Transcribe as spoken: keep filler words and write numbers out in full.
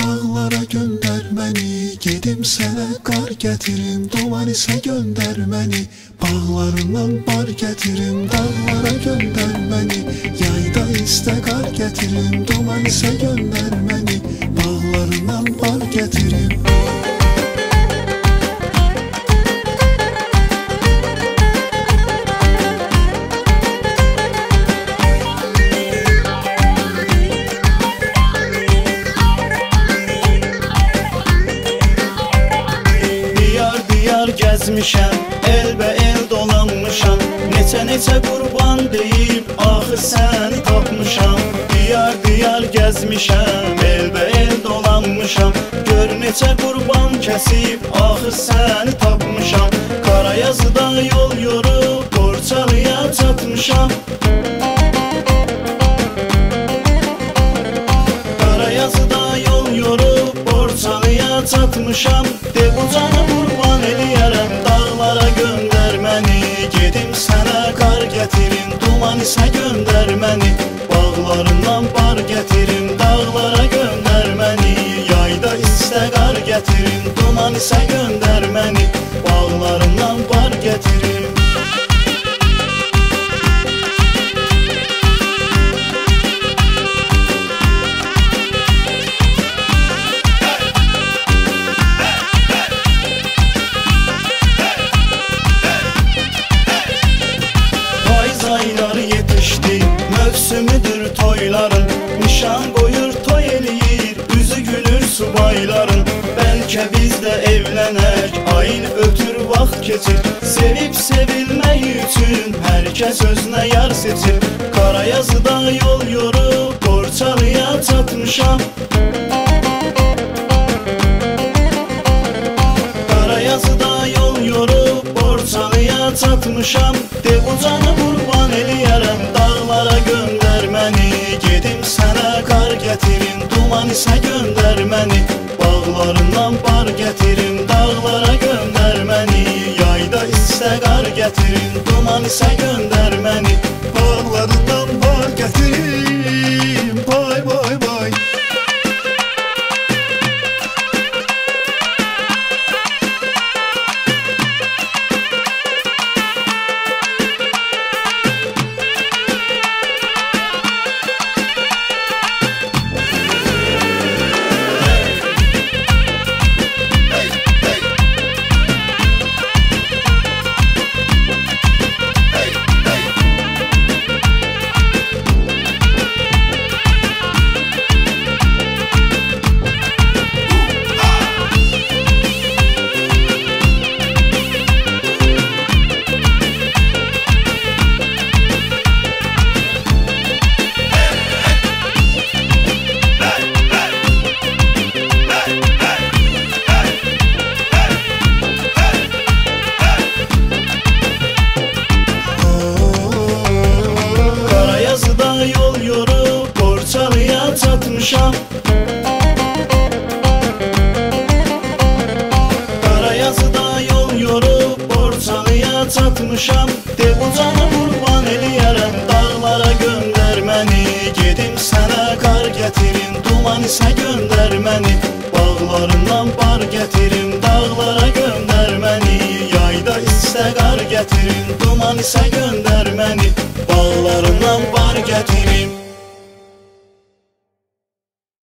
Dağlara gönder məni, gedim sənə qar gətirim. Duman isə göndər məni, bağlarından bar gətirim. Dağlara gönder məni, yayda istə qar gətirim. Duman isə göndər məni, bağlarından bar gətirim. Gezmişəm, elbə-el dolanmışam. Neçə-neçə qurban deyib, axı səni tapmışam. Diyar-diyar gəzmişəm, elbə-el dolanmışam. Gör neçə qurban kəsib, axı səni tapmışam. Qarayazıda yol yorub, Borçalıya çatmışam. Qarayazıda yol yorub, Borçalıya çatmışam. De bu canı qurban eləyərəm, dağlara göndər məni. Gedim sənə qar gətirim, duman isə göndər məni. Bağlarından bar gətirim, dağlara göndər məni. Yayda istə qar gətirim, duman isə göndər məni. Bağlarından bar gətirim. Ayları yetişdi, mövsümüdür toyların. Nişan qoyur, toy eləyir, üzü gülür subayların. Bəlkə biz də evlənək, ayın ötür, vaxt keçir. Sevib sevilmək üçün hər kəs özünə yar seçir. Qarayazıda yol yorub, Borçalıya çatmışam. Qarayazıda yol yorub, Borçalıya çatmışam. De bu canı qurban eləyərəm, dağlara göndər məni. Gedim sənə qar gətirim, duman isə göndər məni. Bağlarından bar gətirim, dağlara göndər məni. Yayda istə qar gətirim, duman isə göndər məni. Bağlarından bar gətirim, bay bay bay. Yol yorub, Borçalıya çatmışam. Qarayazıda yol yorub, Borçalıya çatmışam. De bu canı qurban eləyərəm, dağlara göndər məni. Gedim sənə qar gətirim, duman isə göndər məni. Bağlarından bar gətirim, dağlara göndər məni. Yayda istə qar gətirim, duman isə göndər məni. Bağlarından bar gətirim,